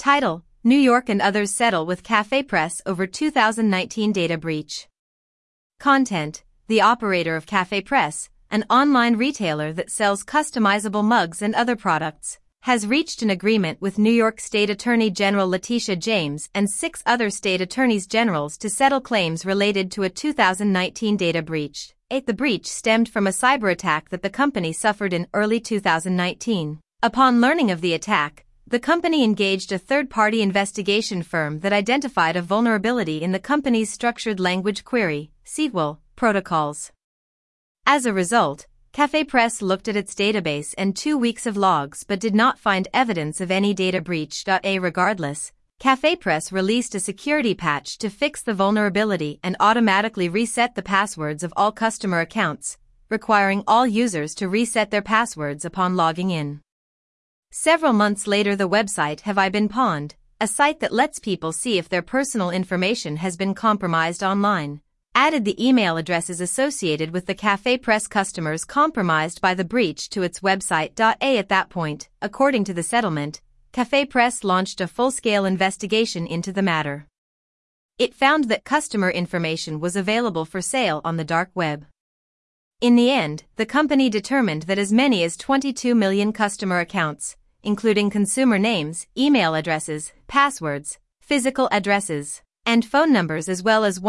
Title: New York and others settle with CafePress over 2019 data breach. Content: the operator of CafePress, an online retailer that sells customizable mugs and other products, has reached an agreement with New York State Attorney General Letitia James and 6 other state attorneys generals to settle claims related to a 2019 data breach. The breach stemmed from a cyber attack that the company suffered in early 2019. Upon learning of the attack, the company engaged a third-party investigation firm that identified a vulnerability in the company's structured language query (SQL) protocols. As a result, CafePress looked at its database and 2 weeks of logs but did not find evidence of any data breach. Regardless, CafePress released a security patch to fix the vulnerability and automatically reset the passwords of all customer accounts, requiring all users to reset their passwords upon logging in. Several months later, the website Have I Been Pwned, a site that lets people see if their personal information has been compromised online, added the email addresses associated with the CafePress customers compromised by the breach to its website. At that point, according to the settlement, CafePress launched a full-scale investigation into the matter. It found that customer information was available for sale on the dark web. In the end, the company determined that as many as 22 million customer accounts, including consumer names, email addresses, passwords, physical addresses, and phone numbers, as well as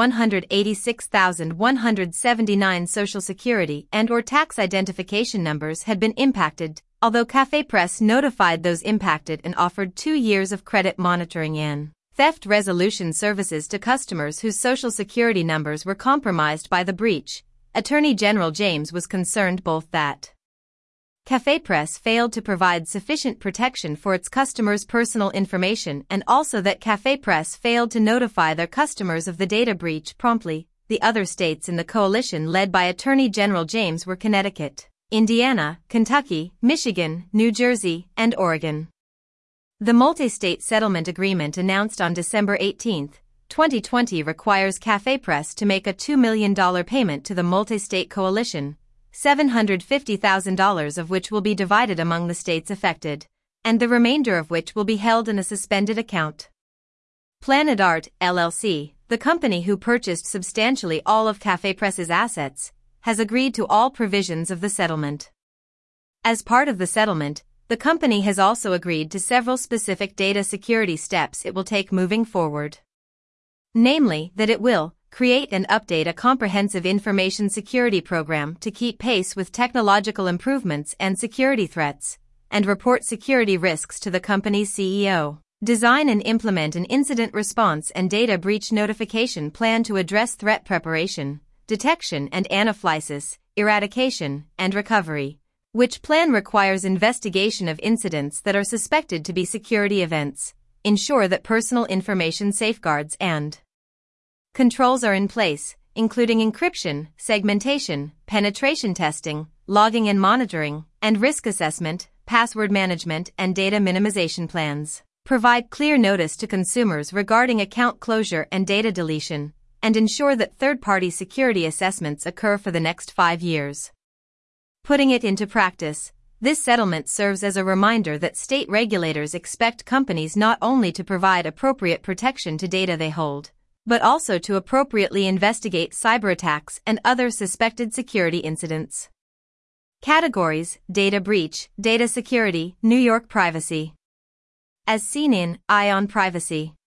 186,179 Social Security and/or tax identification numbers, had been impacted, although CafePress notified those impacted and offered 2 years of credit monitoring and theft resolution services to customers whose Social Security numbers were compromised by the breach. Attorney General James was concerned both that CafePress failed to provide sufficient protection for its customers' personal information and also that CafePress failed to notify their customers of the data breach promptly. The other states in the coalition led by Attorney General James were Connecticut, Indiana, Kentucky, Michigan, New Jersey, and Oregon. The multi-state settlement agreement announced on December 18, 2020 requires CafePress to make a $2 million payment to the multi-state coalition, $750,000 of which will be divided among the states affected, and the remainder of which will be held in a suspended account. Planet Art, LLC, the company who purchased substantially all of CafePress's assets, has agreed to all provisions of the settlement. As part of the settlement, the company has also agreed to several specific data security steps it will take moving forward. Namely, that it will create and update a comprehensive information security program to keep pace with technological improvements and security threats, and report security risks to the company's CEO. Design and implement an incident response and data breach notification plan to address threat preparation, detection and anaphylaxis, eradication, and recovery, which plan requires investigation of incidents that are suspected to be security events, ensure that personal information safeguards and controls are in place, including encryption, segmentation, penetration testing, logging and monitoring, and risk assessment, password management, and data minimization plans. Provide clear notice to consumers regarding account closure and data deletion, and ensure that third-party security assessments occur for the next 5 years. Putting it into practice, this settlement serves as a reminder that state regulators expect companies not only to provide appropriate protection to data they hold, but also to appropriately investigate cyber attacks and other suspected security incidents. Categories: data breach, data security, New York privacy. As seen in Eye on Privacy.